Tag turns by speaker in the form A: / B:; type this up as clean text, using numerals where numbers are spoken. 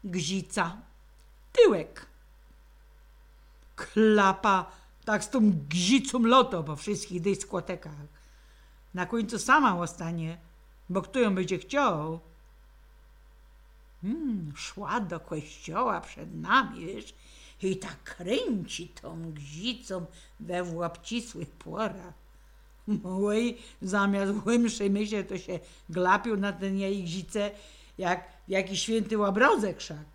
A: Gzica. Tyłek. Klapa tak z tą gzicą loto po wszystkich dyskotekach. Na końcu sama ostanie, bo kto ją będzie chciał? Szła do kościoła przed nami, wiesz, i tak kręci tą gzicą we łapcisłych porach. Mój zamiast głębszej myśli to się glapił na ten jej gzicę jak jakiś święty łabrodzek wszak.